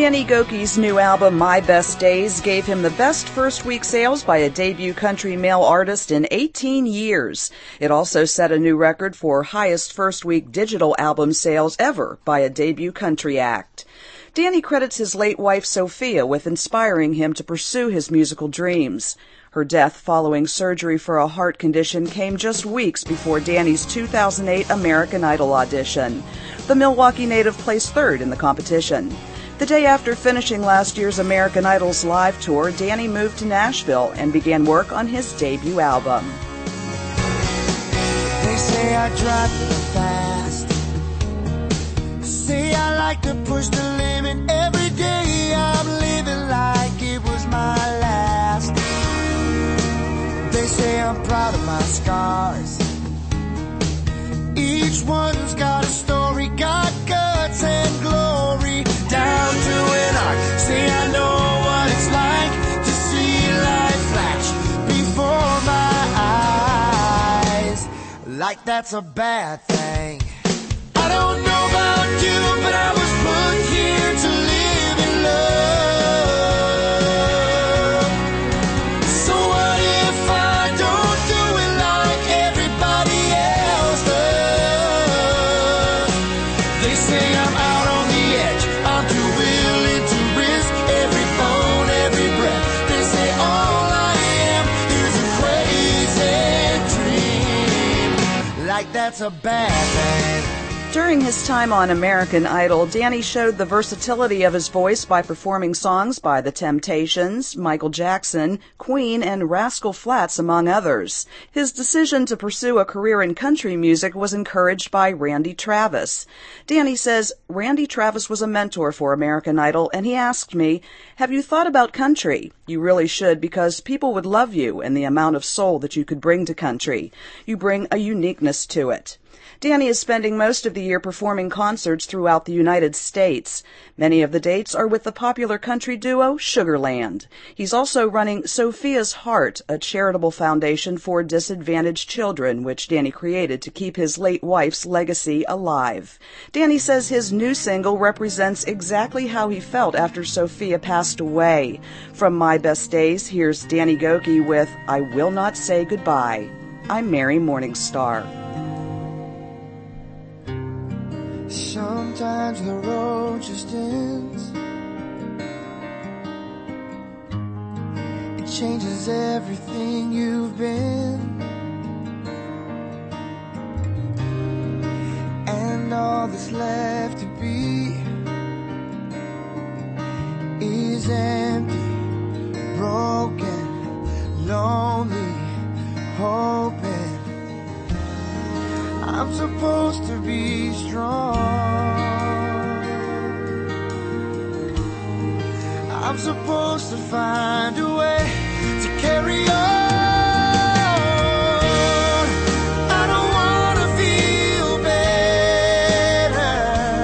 Danny Gokey's new album, My Best Days, gave him the best first-week sales by a debut country male artist in 18 years. It also set a new record for highest first-week digital album sales ever by a debut country act. Danny credits his late wife, Sophia, with inspiring him to pursue his musical dreams. Her death following surgery for a heart condition came just weeks before Danny's 2008 American Idol audition. The Milwaukee native placed third in the competition. The day after finishing last year's American Idol's live tour, Danny moved to Nashville and began work on his debut album. They say I drive fast. Say I like to push the limit every day. I'm living like it was my last. They say I'm proud of my scars. Each one's got a story, got guts and glory. Down to an arc. Say I know what it's like to see life flash before my eyes. Like that's a bad thing. I don't know about you, but I was put here to live in love. So what if I don't do it like everybody else does? They say I'm out on the edge. I'm too willing to risk every bone, every breath. They say all I am is a crazy dream. Like that's a bad thing. During his time on American Idol, Danny showed the versatility of his voice by performing songs by The Temptations, Michael Jackson, Queen, and Rascal Flatts, among others. His decision to pursue a career in country music was encouraged by Randy Travis. Danny says, Randy Travis was a mentor for American Idol, and he asked me, "Have you thought about country? You really should, because people would love you and the amount of soul that you could bring to country. You bring a uniqueness to it." Danny is spending most of the year performing concerts throughout the United States. Many of the dates are with the popular country duo Sugarland. He's also running Sophia's Heart, a charitable foundation for disadvantaged children, which Danny created to keep his late wife's legacy alive. Danny says his new single represents exactly how he felt after Sophia passed away. From My Best Days, here's Danny Gokey with I Will Not Say Goodbye. I'm Mary Morningstar. Sometimes the road just ends. It changes everything you've been. And all that's left to be is empty, broken, lonely, hoping. I'm supposed to be strong. I'm supposed to find a way to carry on. I don't want to feel better.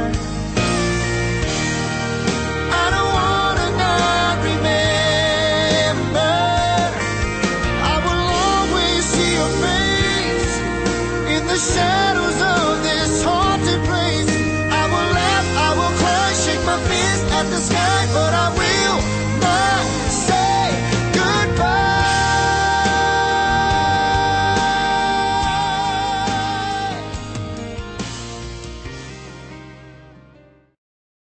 I don't want to not remember. I will always see your face in the shadows of this haunted place. I will laugh, I will cry, shake my fist at the sky.